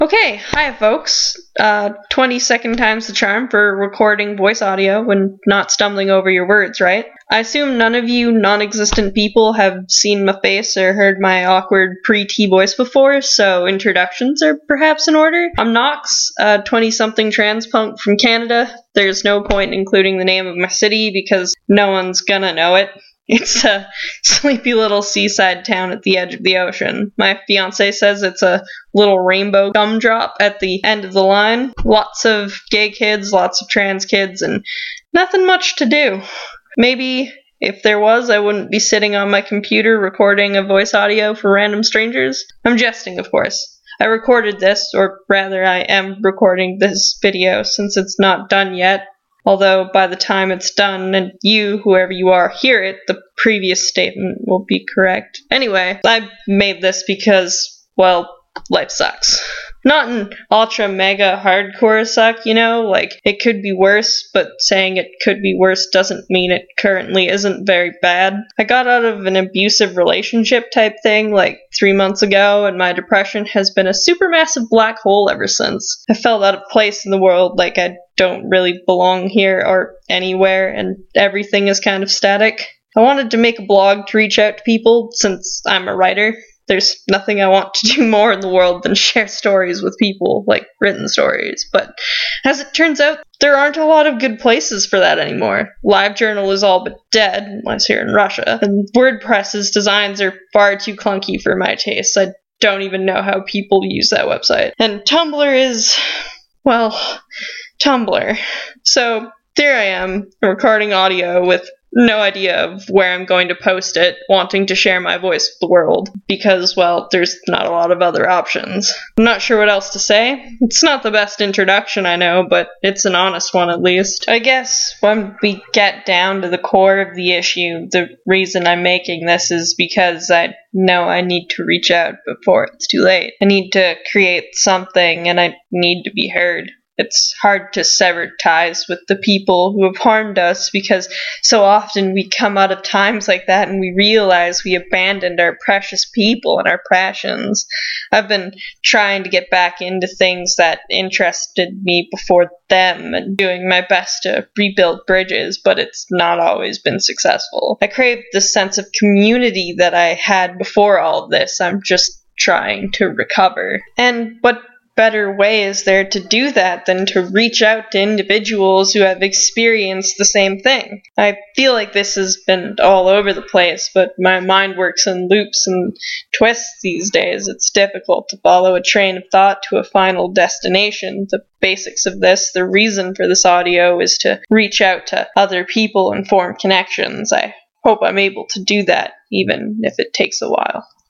Okay, hi folks. 20-second times the charm for recording voice audio when not stumbling over your words, right? I assume none of you non-existent people have seen my face or heard my awkward pre-T voice before, so introductions are perhaps in order. I'm Knox, a 20-something trans punk from Canada. There's no point including the name of my city because no one's gonna know it. It's a sleepy little seaside town at the edge of the ocean. My fiance says it's a little rainbow gumdrop at the end of the line. Lots of gay kids, lots of trans kids, and nothing much to do. Maybe if there was, I wouldn't be sitting on my computer recording a voice audio for random strangers. I'm jesting, of course. I recorded this, or rather I am recording this video since it's not done yet. Although by the time it's done and you, whoever you are, hear it, the previous statement will be correct. Anyway, I made this because, well, life sucks. Not an ultra mega hardcore suck, like it could be worse, but saying it could be worse doesn't mean it currently isn't very bad. I got out of an abusive relationship type thing like 3 months ago, and my depression has been a supermassive black hole ever since. I felt out of place in the world, like I don't really belong here or anywhere, and everything is kind of static. I wanted to make a blog to reach out to people since I'm a writer. There's nothing I want to do more in the world than share stories with people, like written stories. But as it turns out, there aren't a lot of good places for that anymore. LiveJournal is all but dead, unless you're in Russia. And WordPress's designs are far too clunky for my taste. I don't even know how people use that website. And Tumblr is, well, Tumblr. So there I am, recording audio with no idea of where I'm going to post it, wanting to share my voice with the world, because, well, there's not a lot of other options. I'm not sure what else to say. It's not the best introduction, I know, but it's an honest one at least. I guess when we get down to the core of the issue, the reason I'm making this is because I know I need to reach out before it's too late. I need to create something, and I need to be heard. It's hard to sever ties with the people who have harmed us because so often we come out of times like that and we realize we abandoned our precious people and our passions. I've been trying to get back into things that interested me before them and doing my best to rebuild bridges, but it's not always been successful. I crave the sense of community that I had before all of this. I'm just trying to recover. And what better way is there to do that than to reach out to individuals who have experienced the same thing? I feel like this has been all over the place, but my mind works in loops and twists these days. It's difficult to follow a train of thought to a final destination. The basics of this, the reason for this audio, is to reach out to other people and form connections. I hope I'm able to do that, even if it takes a while.